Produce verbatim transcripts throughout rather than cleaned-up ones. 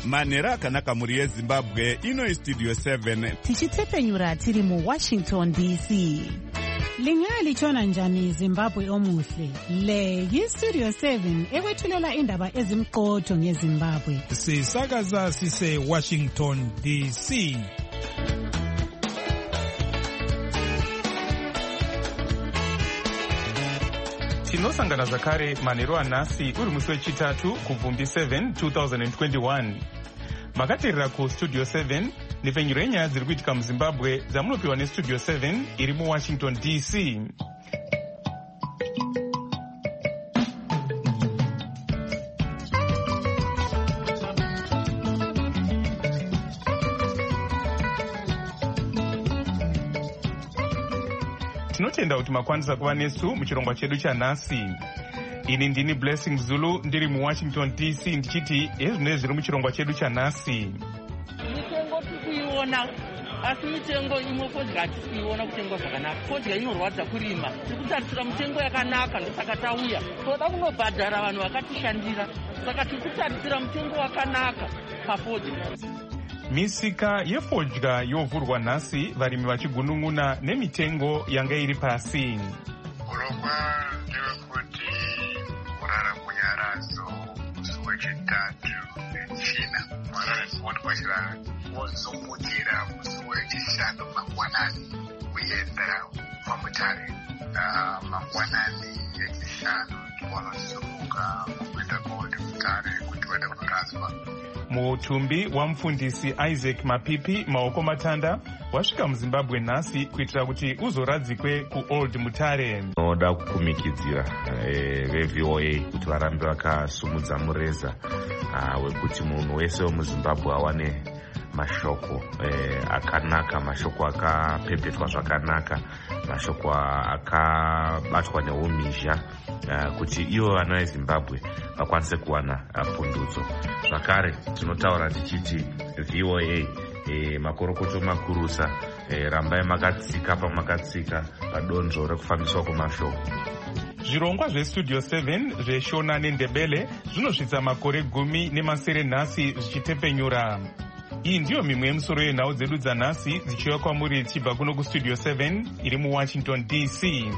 manhero akanaka mhuri yezimbabwe. Ino istudio seven tichitsepenyura tiri muwashington D C. Lingalitshona njani Zimbabwe omuhle? Le yistudio seven ekwethulela indaba ezimqotho ngeZimbabwe. Sisakaza sise Washington D C. Tinosangana zvakare manhero anhasi uri musi wechitatu kubvumbi seven two thousand twenty-one. Makateerera kustudio seven nepfenyuro yenyaya dziri kuitika muZimbabwe dzamunopiwa nestudio seven iri muwashington D C. Tinotenda kuti makwanisa kuva nesu muchirongwa chedu chanhasi. Ini ndini Blessing Zulu ndiri muwashington D C ndichiti ezvinenge zviri muchirongwa chedu chanhasi. Mitengo tikuiona asi mitengo imwe fodya tikuiona kutengwa zvakanaka. Fodya inorwadza kurima. Tirikutarisira mitengo yakanaka ndosaka tauya. Toda kunobhadhara vanhu vakatishandira. Saka tirikutarisira mitengo wakanaka pafodya. Misika yefodya yovhurwa nhasi, varimi vachigunun'una nemitengo yanga iri pasi. Urongwa ndewekuti kurara kunyaradzo musi wechitatu nechina mwararikuonekwa wozomukira musi wechishanu mangwanani kuenda paMutare. Mangwanani echishanu wanozomuka kuenda paMutare kuti wende kunoraswa. Mutumbi wamufundisi Isaac Mapipi Maoko Matanda wasvika muZimbabwe nhasi kuitira kuti uzoradzikwe kuOld Mutare. Noda kukumikidzira veV O A kuti varambe vakasumudza mureza wekuti munhu wese wemuZimbabwe awane mashoko akanaka, mashoko akapepetwa zvakanaka, mashoko akabatwa neumhizha kuti ivo vana veZimbabwe vakwanise kuwana pundudzo. Zvakare tinotaura tichiti V O A e, makorokoto makurusa e, rambai makatsika pamakatsika padonzvo rekufambiswa kwemashoko. Zvirongwa zvestudio seven zveshona nendebele zvinosvitsa makore gumi nemasere nhasi zvichitepenyura. Iyi ndiyo mimwe yemusoro yenhau dzedu dzanhasi dzichiuya kwamuri tichibva kuno kustudio seven iri muwashington D C.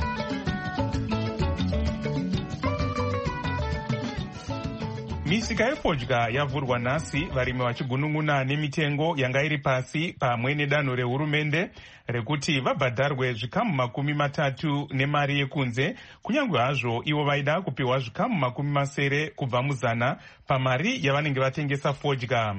Misika yefodya yavhurwa nhasi, varimi vachigunun'una nemitengo yanga iri pasi pamwe nedanho rehurumende rekuti vabhadharwe zvikamu makumi matatu nemari yekunze, kunyange hazvo ivo vaida kupiwa zvikamu makumi masere kubva muzana pamari yavanenge vatengesa fodya.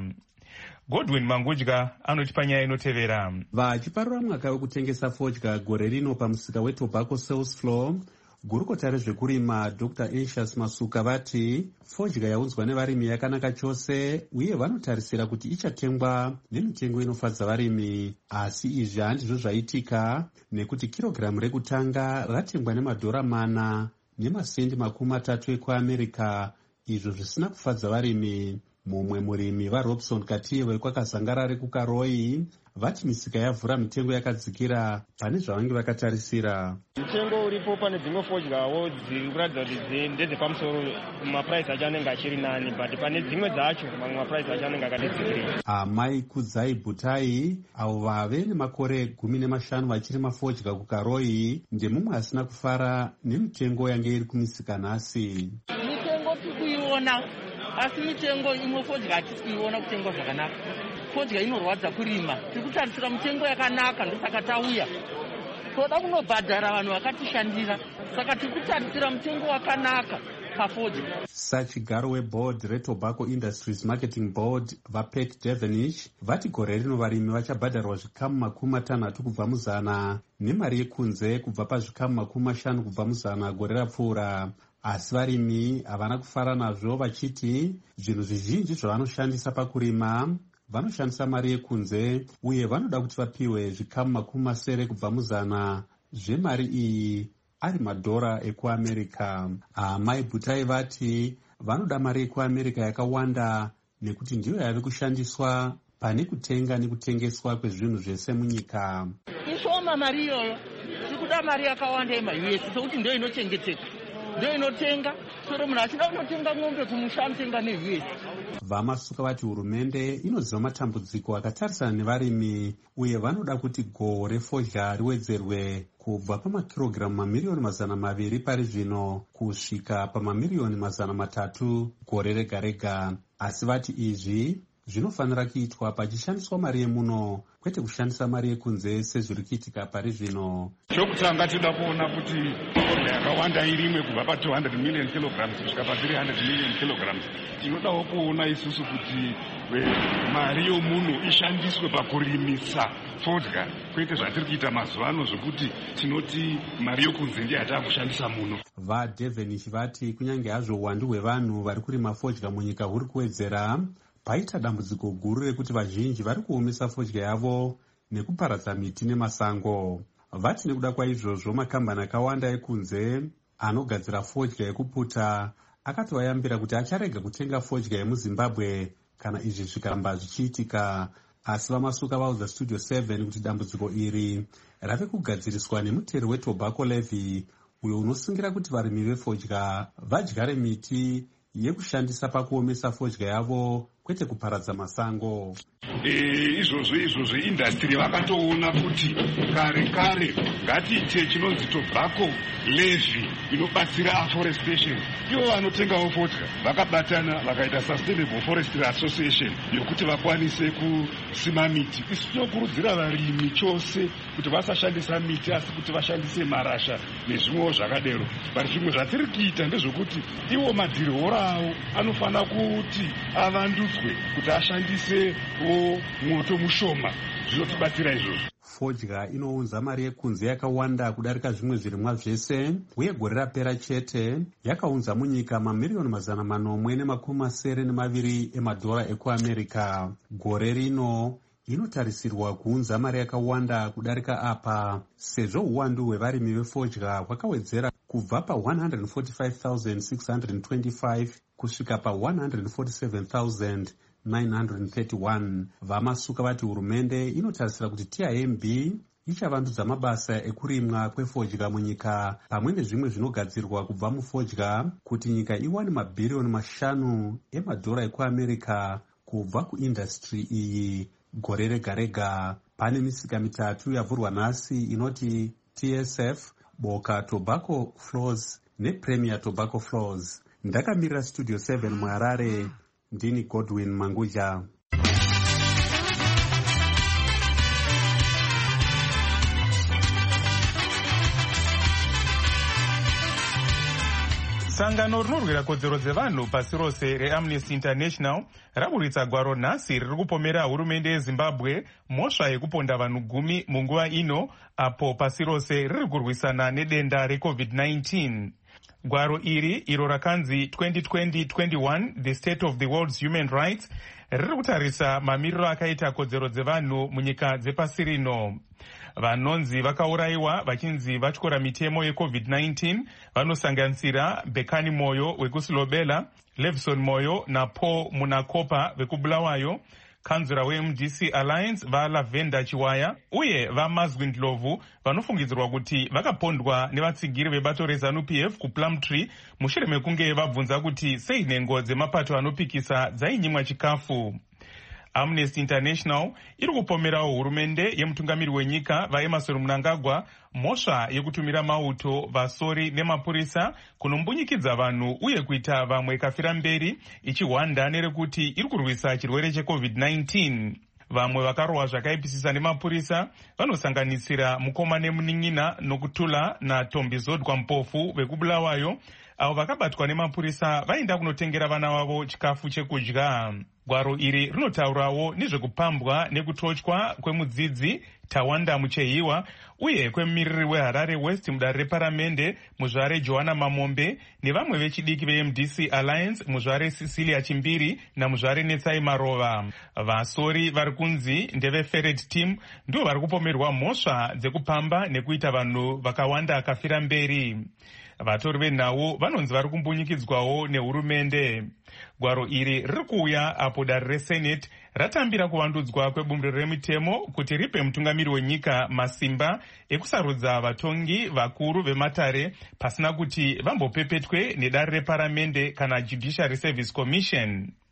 Godwin Mangudya anotipa nyaya inotevera. Vachiparura mwaka wekutengesa fodya gore rino pamusika weTobacco Sales Floor, gurukota rezvekurima Doctor Anxious Masuka vati fodya yaunzwa nevarimi yakanaka chose uye vanotarisira kuti ichatengwa nemitengo inofadza varimi. Asi izvi handizvo zvaitika nekuti kirogiramu rekutanga ratengwa nemadhora mana nemasendi makumi matatu ekuAmerica, izvo zvisina kufadza varimi. Mumwe murimi vaRobson Katiye wekwakazangarare kuKaroi vati misika yavhura mitengo yakadzikira pane zvavange vakatarisira. Mitengo uripo pane dzimwe fodyawo dziri kuratidza kuti ndedzepamusoro, mapuraisi acho anenge achiri nani, but pane dzimwe dzacho mamwe mapuraisi acho anenge akadzikira. Amai Kudzai Butai avo vave nemakore gumi nemashanu vachirima fodya kuKaroi ndemumwe asina kufara nemitengo yange iri kumisika nhasi. Mitengo tikuiona asi mitengo imwe fodya hatikuiona kutengwa zvakanaka. Fodya inorwadza kurima. Tirikutarisira mitengo yakanaka ndosaka tauya. Toda kunobhadhara vanhu vakatishandira. Saka tirikutarisira mitengo wakanaka pafodya. Sachigaro weboard reTobacco Industries Marketing Board vaPet Devenish vati gore rino varimi vachabhadharwa zvikamu makumi matanhatu kubva muzana nemari yekunze kubva pazvikamu makumi mashanu kubva muzana gore rapfuura. Asi varimi havana kufara nazvo vachiti zvinhu zvizhinji zvavanoshandisa pakurima vanoshandisa mari yekunze uye vanoda kuti vapiwe zvikamu makumi masere kubva muzana zvemari iyi ari madhora ekuAmerica. Amai Butai vati vanoda mari yekuAmerica yakawanda nekuti ndiyo yave kushandiswa pane kutenga nekutengeswa kwezvinhu zvese munyika. Ishoma mari iyoyo, tikuda mari yakawanda yema-U S sokuti ndiyo inochengeteka. Ndio inotenga, soro munhu achida kunotenga ng'ombe kumusha anotenga neU S. Vamasuka vati hurumende inoziva matambudziko akatarisana nevarimi uye vanoda kuti gohwo refodya riwedzerwe kubva pamakirogiramu mamiriyoni mazana maviri pari zvino kusvika pamamiriyoni mazana matatu gore rega rega. Asi vati izvi zvinofanira kuitwa pachishandiswa mari yemuno kwete kushandisa mari yekunze sezviri kuitika pari zvino. Chokutanga toda kuona kuti yakawanda irimwe kubva pa two hundred million kilograms kusvika pa three hundred million kilograms. Tinodawo kuona isusu kuti mari yomuno ishandiswe pakurimisa fodya kwete zvatiri kuita mazuva ano zvokuti tinoti mari yokunze ndiyo yatava kushandisa muno. VaDevenish vati kunyange hazvo uwandu hwevanhu vari kurima fodya munyika huri kuwedzera, paita dambudziko guru rekuti vazhinji vari kuomesa fodya yavo nekuparadza miti nemasango. Vati nekuda kwaizvozvo makambani akawanda ekunze anogadzira fodya yekuputa akatovayambira kuti acharega kutenga fodya yemuZimbabwe kana izvi zvikaramba zvichiitika. Asi vamasuka vaudza Studio seven kuti dambudziko iri rave kugadziriswa nemutero wetobacco levy uyo unosungira kuti varimi vefodya vadyare miti yekushandisa pakuomesa fodya yavo kwete kuparadza masango. Izvozvo izvozvo industry vakatoona kuti kare kare ngatiite chinonzi tobacco levy inobatsira afforestation. Ivo vanotengawo fodya vakabatana vakaita sustainable forestry association yokuti vakwanise kusima miti. Isu tinokurudzira varimi chose kuti vasashandisa miti asi kuti vashandise marasha nezvimwewo zvakadero. Bari zvimwe zvatiri kuita ndezvokuti iwo madhirihoro avo anofanira kuti avandudzwe kuti ashandisewo moto mushoma. Zvinotibatsira izvozvo. Fodya inounza mari yekunze yakawanda kudarika zvimwe zvirimwa zvese, uye gore rapera chete yakaunza munyika mamiriyoni mazana manomwe nemakumi masere nemaviri emadhora ekuAmerica. Gore rino inotarisirwa kuunza mari yakawanda kudarika apa, sezvo uwandu hwevarimi vefodya hwakawedzera kubva pa one hundred forty-five thousand six hundred twenty-five kusvika pa one hundred forty-seven thousand nine hundred thirty-one. Vamasuka vati hurumende inotarisira kuti T I M B ichavandudza mabasa ekurimwa kwefodya munyika pamwe nezvimwe zvinogadzirwa kubva mufodya kuti nyika iwane mabhiriyoni mashanu emadhora ekuAmerica kubva kuindastri iyi gore rega rega. Pane misika mitatu yavhurwa nhasi inoti T S F, Boka Tobacco Floors nePremier Tobacco Floors. Ndakamirira Studio seven muHarare, ndini Godwin Manguja. Sangano rinorwira kodzero dzevanhu pasi rose reAmnesty International raburitsa gwaro nhasi riri kupomera hurumende yeZimbabwe mhosva yekuponda vanhu gumi munguva ino apo pasi rose riri kurwisana nedenda reCovid nineteen. Gwaro iri iro rakanzi twenty twenty twenty-one The State of the World's Human Rights riri kutarisa mamiriro akaita kodzero dzevanhu munyika dzepasi rino. Vanonzi vakaurayiwa vachinzi vatyora mitemo yeCovid nineteen vanosanganisira Bekani Moyo wekuSilobela, Levison Moyo naPaul Munakopa vekubulawayo, kanzura weM D C Alliance vaLavenda Chiwaya uye vaMazwi Ndlovu vanofungidzirwa kuti vakapondwa nevatsigiri vebato reZANU P F kuPlumtree mushure mekunge vabvunza kuti sei nhengo dzemapato anopikisa dzainyimwa chikafu. Amnesty International iri kupomerawo hurumende yemutungamiri wenyika vaEmerson Mnangagwa mhosva yekutumira mauto vasori nemapurisa kunombunyikidza vanhu uye kuita vamwe kafira mberi ichihwanda nerekuti iri kurwisa chirwere cheCovid nineteen. Vamwe vakarohwa zvakaipisisa nemapurisa vanosanganisira mukoma nemunin'ina Nokutula naTombi Zodwa Mpofu vekubulawayo avo vakabatwa nemapurisa vaenda kunotengera vana vavo chikafu chekudya. Gwaro iri rinotaurawo nezvekupambwa nekutotywa kwemudzidzi Tawanda Muchehiwa uye kwemumiriri weHarare West mudare reparamende muzvare Johanna Mamombe nevamwe vechidiki veM D C Alliance muzvare Cecilia Chimbiri namuzvare Netsai Marova. Vasori vari kunzi ndeveFerret Team ndivo vari kupomerwa mhosva dzekupamba nekuita vanhu vakawanda akafira mberi. Vatori venhau vanonzi vari kumbunyikidzwawo nehurumende. Gwaro iri riri kuuya apo dare reSenate ratambira kuvandudzwa kwebumbiro remitemo kuti ripe mutungamiri wenyika masimba ekusarudza vatongi vakuru vematare pasina kuti vambopepetwe nedare reparamende kana Judiciary Service Commission.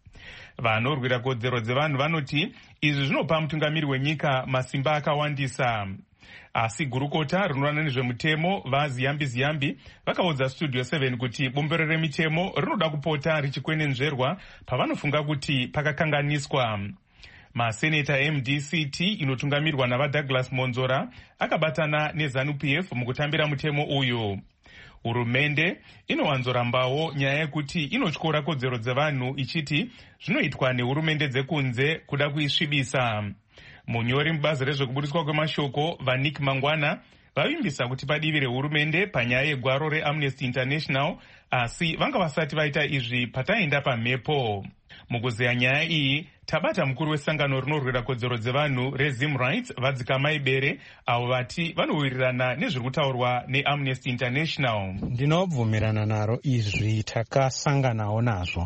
Vanorwira kodzero dzevanhu vanoti izvi zvinopa mutungamiri wenyika masimba akawandisa. Asi gurukota rinoona nezvemutemo vaZiyambi Ziyambi vakaudza Studio seven kuti bumbiro remitemo rinoda kupota richikwenenzverwa pavanofunga kuti pakakanganiswa. Maseneta M D C T inotungamirwa navaDouglas Monzora akabatana neZANU-P F mukutambira mutemo uyu. Hurumende inowanzorambawo nyaya yekuti inotyora kodzero dzevanhu ichiti zvinoitwa nehurumende dzekunze kuda kuisvibisa. Munyori mubazi rezvekubudiswa kwemashoko vaNick Mangwana vavimbisa kuti padivi rehurumende panyaya yegwaro reAmnesty International, asi vanga vasati vaita izvi pataenda pamhepo. Mukuzeya nyaya iyi tabata mukuru wesangano rinorwira kodzero dzevanhu reZim Rights Vadzikama Ibere avo vati vanowirirana nezviri kutaurwa neAmnesty International. Ndinobvumirana naro izvi takasanganawo nazvo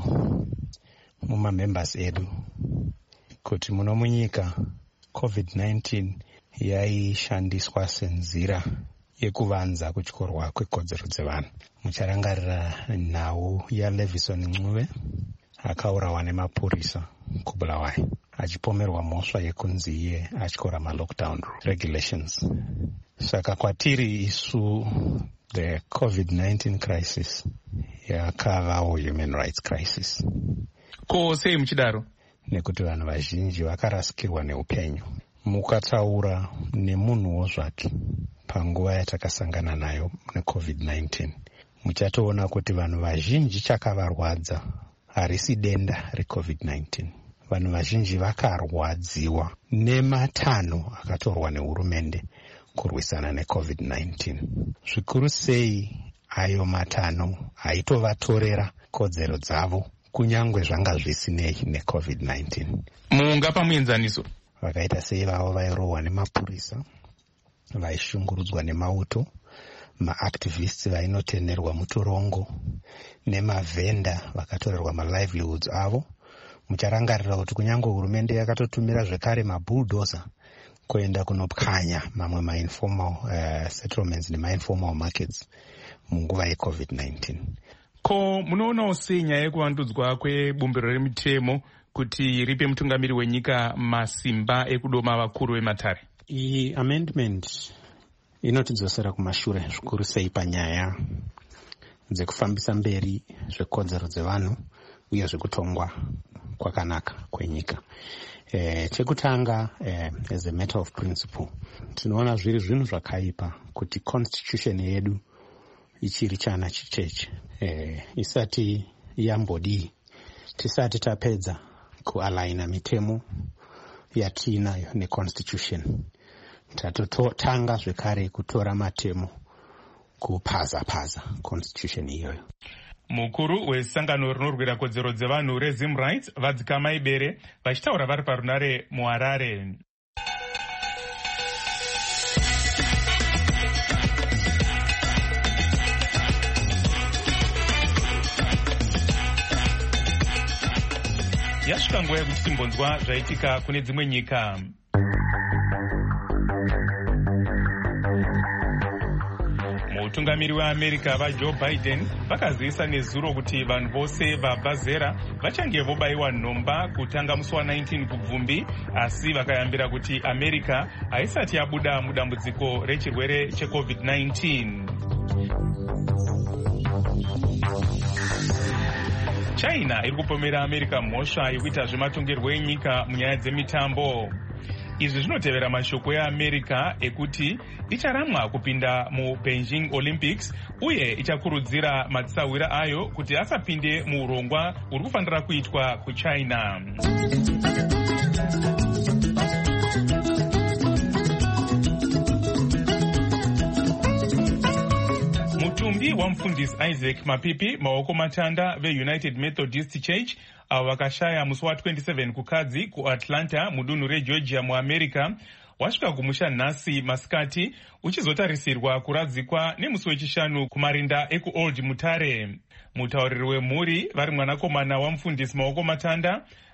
mumamembers edu kuti muno munyika covid nineteen yaishandiswa senzira yekuvanza kutyorwa kwekodzero dzevanhu. Mucharangarira nhau yaLevison Ncube akaurawa nemapurisa kuBulawayo achipomerwa mhosva yekunzi iye atyora ma-lockdown regulations. Saka kwatiri isu the covid nineteen crisis yakavawo human rights crisis. Ko sei muchidaro? Nekuti vanhu vazhinji vakarasikirwa neupenyu. Mukataura nemunhuwo zvake panguva yatakasangana nayo necovid nineteen muchatoona kuti vanhu vazhinji chakavarwadza harisi denda recovid nineteen. Vanhu vazhinji vakarwadziwa nematanho akatorwa nehurumende kurwisana necovid nineteen. Zvikuru sei ayo matanho aitovatorera kodzero dzavo kunyangwe zvanga zvisinei necovid nineteen. Mungapa muenzaniso? Vakaita sei vavo vairohwa nemapurisa, vaishungurudzwa nemauto, maactivists vainotenerwa mutorongo, nemavhenda vakatorerwa malivelihoods avo. Mucharangarira kuti kunyangwe hurumende yakatotumira zvekare mabulldozer kuenda kunopwanya mamwe ma-informal uh, settlements nema-informal markets munguva yecovid nineteen. Ko munoonawo sei nyaya yekuvandudzwa kwebumbiro remitemo kuti ripe mutungamiri wenyika masimba ekudoma vakuru vematare? Iyi amendment inotidzosera kumashure zvikuru sei panyaya dzekufambisa mberi zvekodzero dzevanhu uye zvekutongwa kwakanaka kwenyika. Eh, chekutanga eh, as a matter of principle tinoona zviri zvinhu zvakaipa kuti constitution yedu ichiri chana chicheche eh, isati yambodii tisati tapedza kualaina mitemo yatinayo neconstitution tatotanga zvekare kutora matemo kupaza-paza constitution iyoyo. Mukuru wesangano rinorwira kodzero dzevanhu reZim Rights Vadzikama Ibere vachitaura vari parunare muHarare. Yasvika nguva yekuti timbonzwa zvaitika kune dzimwe nyika. Mutungamiri weAmerica vaJoe Biden vakazivisa nezuro kuti vanhu vose vabva zera vachange vobayiwa nhomba kutanga musi wa nineteen kubvumbi, asi vakayambira kuti America haisati yabuda mudambudziko rechirwere checovid nineteen. China iri kupomera America mhosva yekuita zvematongerwo enyika munyaya dzemitambo. Izvi zvinotevera mashoko eAmerica ekuti icharamwa kupinda muBeijing Olympics uye ichakurudzira matsawira ayo kuti asapinde muurongwa uri kufanira kuitwa kuChina. Mutumbi wamufundisi Isaac Mapipi maoko matanda veUnited Methodist Church avo vakashaya musi wa twenty-seven kukadzi kuAtlanta mudunhu reGeorgia muAmerica wasvika kumusha nhasi masikati uchizotarisirwa kuradzikwa nemusi wechishanu kumarinda ekuOld Mutare. Mutauriri wemhuri vari mwanakomana wamufundisi maoko matanda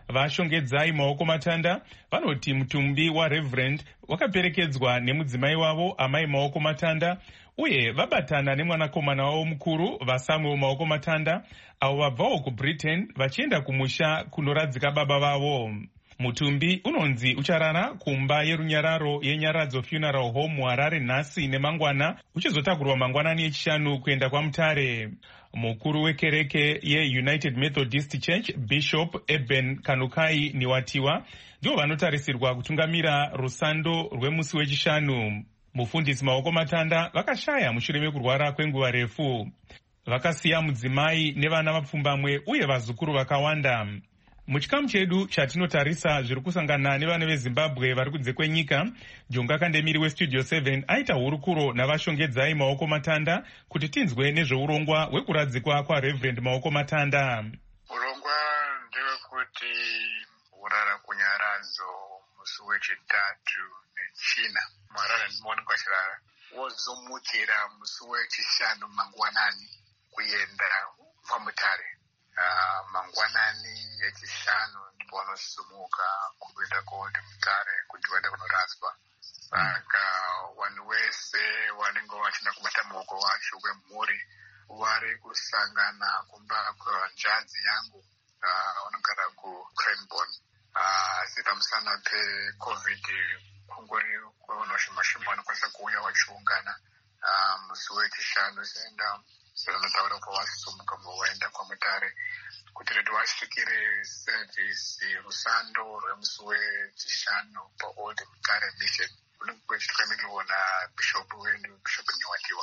vashongedzai maoko matanda vanoti mutumbi waReverend wakaperekedzwa nemudzimai wavo amai maoko matanda, uye vabatana nemwanakomana wavo mukuru vaSamuel maoko matanda, avo vabvawo kuBritain vachienda kumusha kunoradzika baba vavo. Mutumbi unonzi ucharara kumba yerunyararo yeNyaradzo Funeral Home muHarare nhasi nemangwana, uchizotakurwa mangwanani echishanu kuenda kwaMutare. Mukuru wekereke yeUnited Methodist Church Bishop Eben Kanukai Niwatiwa ndivo vanotarisirwa kutungamira rusando rwemusi wechishanu. Mufundisi maoko matanda vakashaya mushure mekurwara kwenguva refu. Vakasiya mudzimai nevana vapfumbamwe uye vazukuru vakawanda. Muchikamu chedu chatinotarisa zviri kusangana nevana veZimbabwe vari kunze kwenyika, Jonga Kandemiri weStudio seven aita hurukuro navashongedzai maoko matanda kuti tinzwe nezveurongwa hwekuradzikwa kwaReverend maoko matanda. Urongwa ndewekuti urara kunyaradzo musi wechitatu nechina muHarare ndimoni kwachirara wozomukira musi wechishanu mangwanani kuenda kwaMutare. Uh, mangwanani echishanu ndipo vanosumuka kuenda kuoti Mutare kuti vaende kunoraswa. Saka vanhu vese vanenge vachienda kubata muoko wacho wemhuri vari kusangana kumba kwanjanzi yangu vanogara uh, kuCranbourne. Asi uh, pamusana peCovid kungori kwavanhu vashoma-shoma vanokwanisa kuuya vachiungana uh, musi wechishanu zenda zvinotaura kuti vasumuka vaenda kwaMutare kuti redu vasvikire sevhisi rusando rwemusi wechishanu paOld Mutare Mission unenge kuchitungamirwa naBishop wedu Bishop Niwatiwa.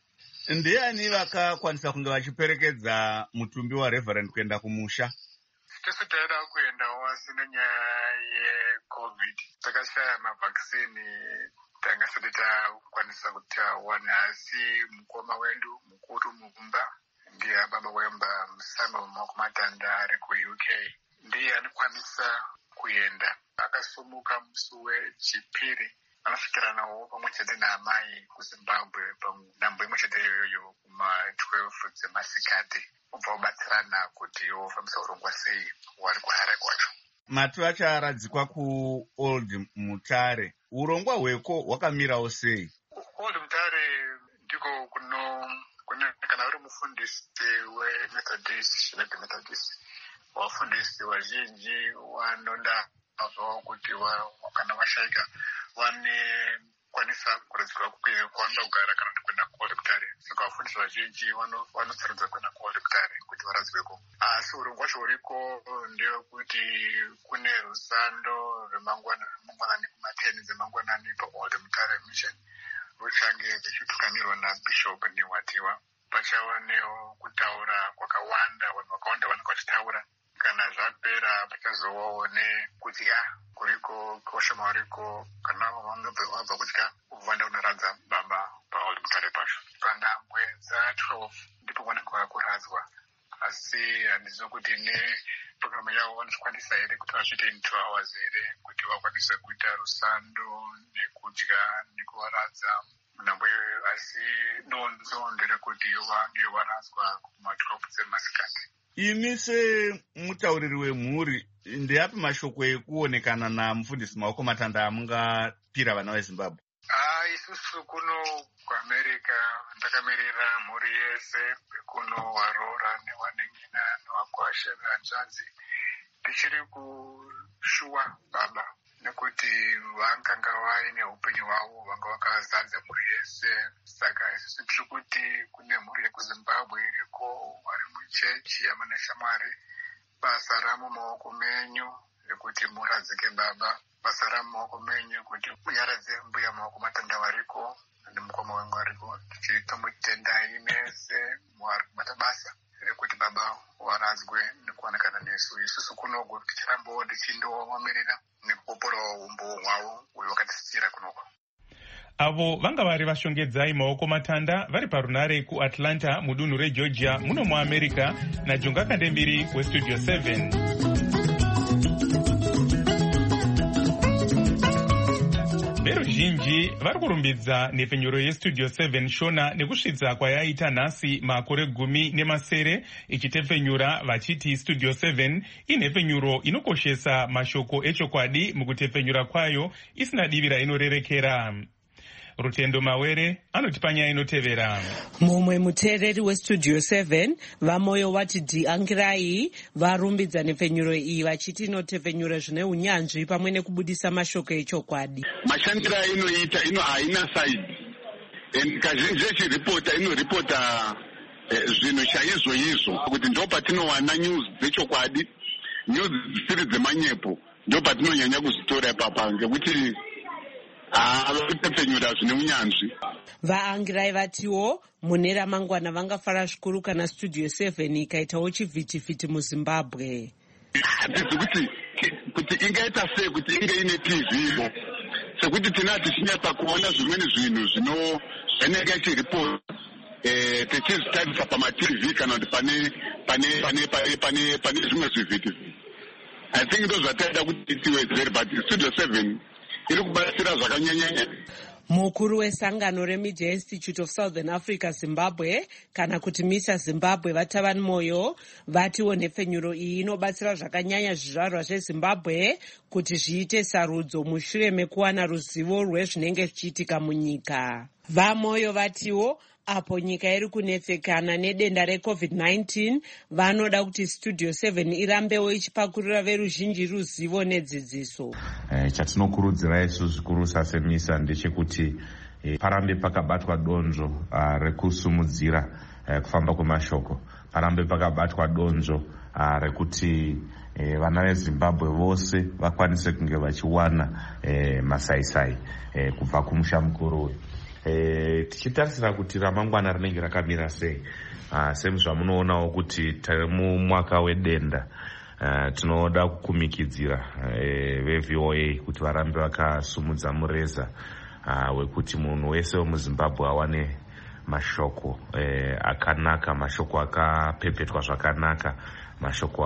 Ndiani vakakwanisa kunge vachiperekedza mutumbi waReverend kuenda kumusha? Tisu taida kuendawo asi nenyaya yeCovid takashaya mavhakisini tangasati takwanisa kuti tawana, asi mukoma wedu mukuru mumba ndiye baba wemba Samuel maoko matanda ari kuU K ndiye anokwanisa kuenda. Akasumuka musi wechipiri anosvikira nawo pamwe chete naamai kuZimbabwe panhambwe imwe chete iyoyo kuma-twelve dzemasikati ubva ubatsirana kuti ofambisa urongwa sei wari kuHarare kwacho. Matu acharadzikwa kuOld Mutare, urongwa hweko hwakamirawo sei? Old Mutare ndiko kuno kana uri mufundisi weMethodist Methodist wafundisi vazhinji vanoda zvavo kuti kana vashaika vane kwanisa kuradzikwa kwavanoda kugara kana kuenda kuOld Mutare. Saka vafundisi vazhinji vanosarudza kuenda kuOld Mutare kuti varadzikeko. Asi urongwa hwacho huriko ndewekuti kune rusando rwemangwanani kumateni dzemangwanani paOld Mutare Mission ruchange ruchitukamirwa naBishop Niwatiwa. Pachava newo kutaura kwakawanda, vanhu vakawanda vanenge vachitaura. Kana zvapera pachazovawo nekudya kuriko koshoma variko kana vabva kudya vaenda kunoradza baba paOld Mutare pacho. Panhambwe dza-twelve ndipo vanenge vakuradzwa, asi handizivi kuti nepurogiramu yavo vanozvikwanisa here kuti vazviite in two hours here kuti vakwanise kuita rusando nekudya nekuvaradza munhambwe, asi donzo nderekuti vange varadzwa kuma-twelve dzemasikati. Imi semutauriri wemhuri, ndeapi mashoko ekuonekana namufundisi maoko matanda amungapira vana veZimbabwe? Ah, isusu kuno kuAmerica ndakamirira mhuri yese kuno Warora newanengina newakwasha nehanzvanzi. Ndichiri kushuwa baba nekuti vakanga vaine upenyu hwavo vanga vakazadza mhuri yese. Saka isusu tiri kuti kune mhuri yekuZimbabwe iriko vari muchechi yamana shamwari, basa ramo maoko menyu rekuti muradzike baba, basa ramo maoko menyu kuti munyaradze mbuya maoko matanda variko nemukoma wengu ariko. Tichitomutendai mese muari kubata basa rekuti baba waradzwe nekuonekana nesu. Isusu kunoku tichirambawo tichindovamirira nekupoporawo umbo hwavo uyo wakatisitira kunoko. Avo vanga vari vashongedzai maoko matanda vari parunare kuAtlanta mudunhu reGeorgia muno muAmerica naJonga Kandemiri weStudio seven. Vero vazhinji vari kurumbidza nhepfenyuro yestudio seven shona nekusvidza kwayaita nhasi makore gumi nemasere ichitepfenyura vachiti studio seven inhepfenyuro inokoshesa mashoko echokwadi mukutepfenyura kwayo isina divi rainorerekera. Rutendo Mawere anoti panyaya inotevera. Mumwe muteereri westudio seven vamoyo wati Diangirai varumbidza nhepfenyuro iyi vachiti inotepfenyura zvine unyanzvi pamwe nekubudisa mashoko echokwadi. Mashandiro ainoita ino haina side and kazhinji yechiripota inoripota zvinhu chaizvo izvo kuti ndo patinowana news dzechokwadi, news dzisiri dzemanyepo ndo patinonyanya kuzitora ipapa ngekuti havakutepfenyura zvine unyanzvi. Vaangirai vatiwo mune ramangwana vangafara zvikuru kana studio seven ikaitawo chivhitivhiti muZimbabwe. Hatizi kuti kuti ingaita sei kuti inge ine T V sekuti tina tichinyatsa kuona zvimweni zvinhu zvino zvinenge chiripoti eh tichizitarisa pama-T V kana kuti pane pane pane pane pane pane zvimwe zvivhitivhiti. I think ndo zvataida kuti tiwedzere, but studio seven iri kubatsira zvakanyanyanya. Mukuru wesangano reMedia Institute of Southern Africa Zimbabwe kana kuti MISA Zimbabwe Vatavani Moyo vatiwo nhepfenyuro iyi inobatsira zvakanyanya zvizvarwa zveZimbabwe kuti zviite sarudzo mushure mekuwana ruzivo rwezvinenge zvichiitika munyika. Vamoyo vatiwo apo nyika iri kunetsekana nedenda recovid nineteen vanoda kuti studio seven irambewo ichipakurira veruzhinji ruzivo nedzidziso. Eh, chatinokurudzira isu zvikuru sasemisa ndechekuti eh, parambe pakabatwa donzvo uh, rekusumudzira uh, kufamba kwemashoko, parambe pakabatwa donzvo uh, rekuti eh, vana veZimbabwe vose vakwanise kunge vachiwana eh, masaisai eh, kubva kumusha mukuru uyu. Eh, tichitarisira kuti ramangwana rinenge rakamira sei. Uh, semuzvamunoonawo kuti tiri mumwaka wedenda. Uh, tinoda kukumikidzira uh, ve-V O A kuti varambe vakasumudza mureza uh, wekuti munhu wese wemuZimbabwe awane mashoko uh, akanaka, mashoko akapepetwa zvakanaka, mashoko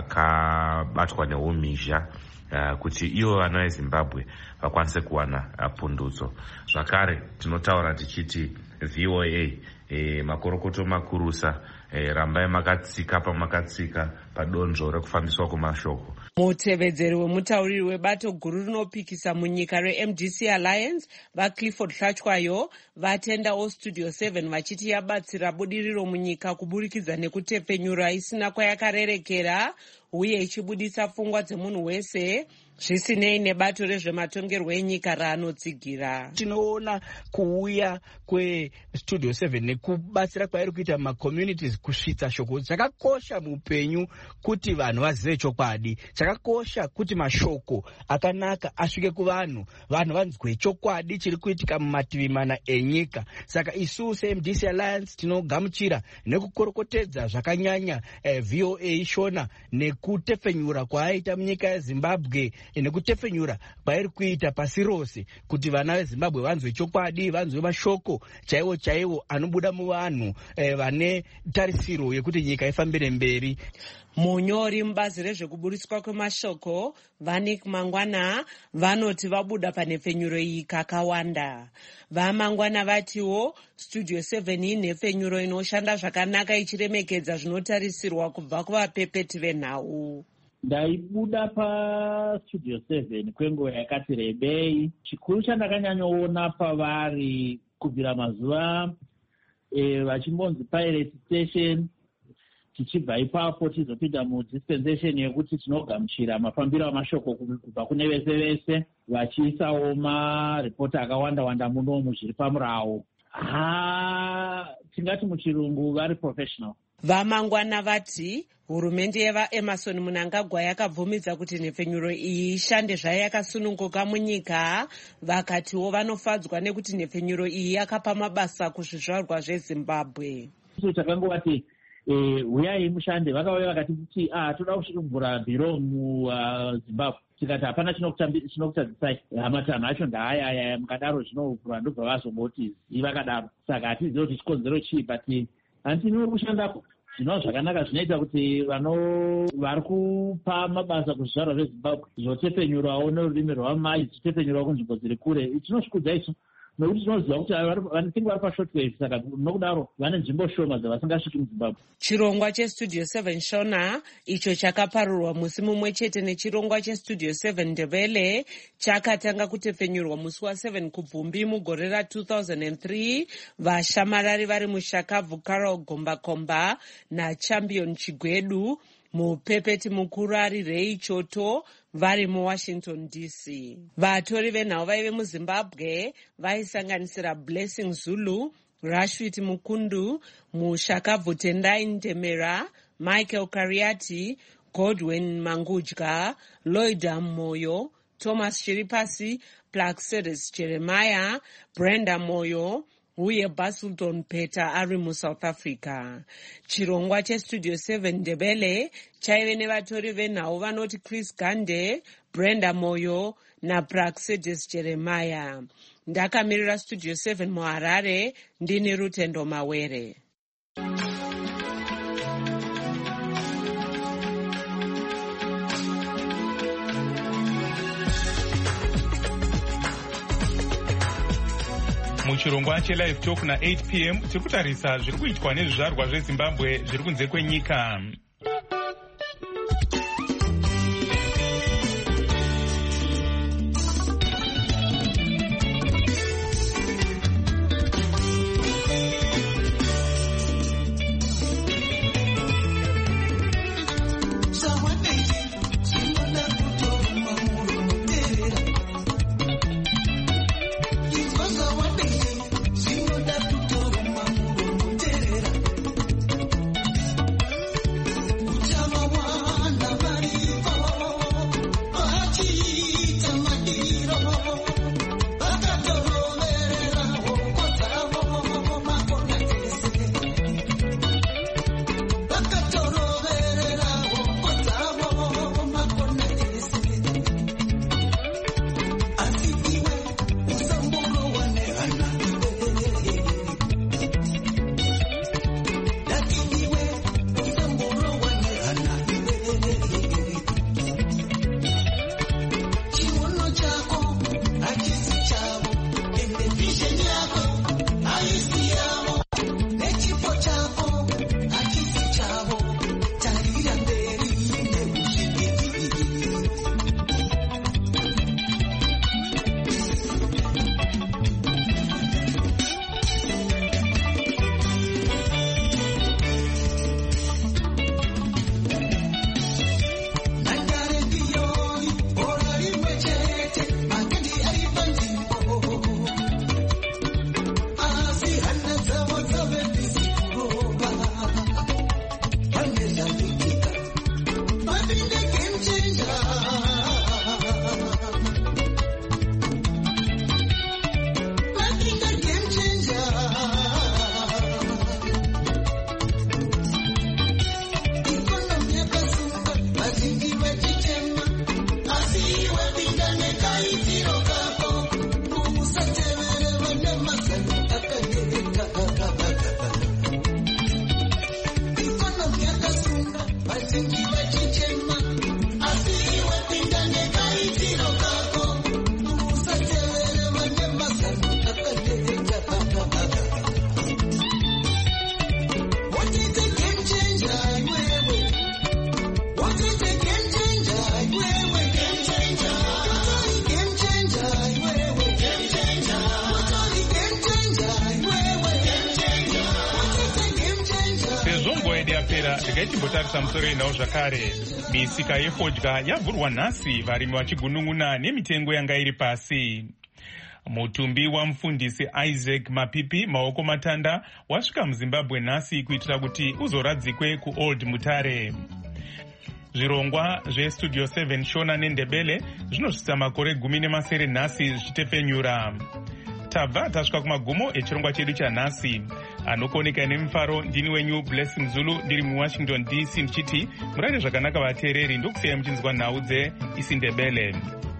akabatwa neumhizha, Uh, kuti ivo vana veZimbabwe vakwanise kuwana uh, pundutso. Zvakare tinotaura tichiti V O A eh, makorokoto makurusa eh, rambai makatsika pamakatsika padonzvo rekufambiswa kwemashoko. Mutevedzeri wemutauriri webato guru rinopikisa munyika reM D C Alliance vaClifford Hlatswayo vatendawo studio seven vachiti yabatsira budiriro munyika kuburikidza nekutepfenyura isina kwayakarerekera uye ichibudisa pfungwa dzemunhu wese zvisinei nebato rezvematongerwo enyika raanotsigira. Tinoona kuuya kwestudio seven nekubatsira kwairi kuita macommunities kusvitsa shoko chakakosha muupenyu kuti vanhu vazive chokwadi, chakakosha kuti mashoko akanaka asvike kuvanhu, vanhu vanzwe chokwadi chiri kuitika mumativi mana enyika. Saka isu seM D C Alliance tinogamuchira nekukorokotedza zvakanyanya eh, V O A shona nekutepfenyura kwaaita munyika yeZimbabwe nekutepfenyura kwairi kuita pasi rose kuti vana veZimbabwe vanzwe chokwadi, vanzwe mashoko chaiwo chaiwo anobuda muvanhu eh, vane tarisiro yekuti nyika ifambire mberi. Munyori mubazi rezvekuburiswa kwemashoko Vanik Mangwana vanoti vabuda panhepfenyuro iyi kakawanda. Vamangwana vatiwo studio seven inhepfenyuro inoshanda zvakanaka ichiremekedza zvinotarisirwa kubva kuvapepeti venhau. Ndaibuda pastudio seven kwenguva yakati rebei. Chikuru chandakanyanyoona pavari kubvira mazuva e, vachimbonzi pirate station, tichibva ipapo tizopinda mudispensation yekuti tinogamuchira mafambiro amashoko kubva kune vese vese, vachiisawo maripoti akawanda wanda munomu zviri pamurawo. Ha, tingati muchirungu vari professional. Vamangwana vati hurumende yevaEmerson Mnangagwa yakabvumidza kuti nhepfenyuro iyi ishande zvayakasununguka munyika. Vakatiwo vanofadzwa nekuti nhepfenyuro iyi yakapa mabasa kuzvizvarwa zveZimbabwe. Takangoti eh uyai mushande, vakauya vakati kuti ah toda kushikumbura bhiro muZimbabwe. Tikati hapana chinokutadzisai, hamatanhu acho ndahaya aya mukadaro zvinovhura ndobva vazoboti ivakadaro. Saka hatizivi kuti chikonzero chii, but handiti muri kushandako. zvinova zvakanaka zvinoita kuti vano vari kupa mabasa kuzvizvarwa zvezimbabwe zvotepfenyurawo nerurimi rwamai zvichitepfenyurawo kunzvimbo dziri kure. Tinosvikudza isu nokuti tinoziva kuti vanenge vari pashortwave, saka nokudaro vane nzvimbo shoma dzavasingasviki muzimbabwe. Chirongwa chestudio seven Shona icho chakaparurwa musi mumwe chete nechirongwa chestudio seven Ndebele chakatanga kutepfenyurwa musi waseven kubvumbi mugore ra two thousand three. Vashamarari vari mushakabvu Carol Gombakomba naChampion Chigwedu, mupepeti mukuru ari Ray Choto vari muWashington D C. Vatori venhau vaive muZimbabwe vaisanganisira Blessing Zulu, Rashwit Mukundu, mushakabvu Tendai Ndemera, Michael Kariati, Godwin Mangudya, Lloyd Moyo, Thomas Chiripasi, Plaxedis Jeremiah, Brenda Moyo uye Basilton Peter ari muSouth Africa. Chirongwa chestudio seven Ndebele chaive nevatori venhau vanoti Chris Gande, Brenda Moyo naPlaxedis Jeremiah. Ndakamirira studio seven muHarare, ndini Rutendo Mawere. muchirongwa chelive talk na eight p m tiri kutarisa zviri kuitwa nezvizvarwa zvezimbabwe zviri kunze kwenyika. Tikaichimbotarisa musoro enhau zvakare. Misika yefodya yavhurwa nhasi, varimi vachigunun'una nemitengo yanga iri pasi. Mutumbi wamufundisi Isaac Mapipi maoko matanda wasvika muZimbabwe nhasi kuitira kuti uzoradzikwe kuOld Mutare. Zvirongwa zvestudio seven Shona neNdebele zvinosvitsa makore gumi nemasere nhasi zvichitepfenyura. Tabva tasvika kumagumo echirongwa chedu chanhasi. Anokoneka nemifaro ndini wenyu Blessing Zulu ndiri muWashington D C ndichiti murare zvakanaka vateereri, ndokusiyai muchinzwa nhau dzeIsiNdebele.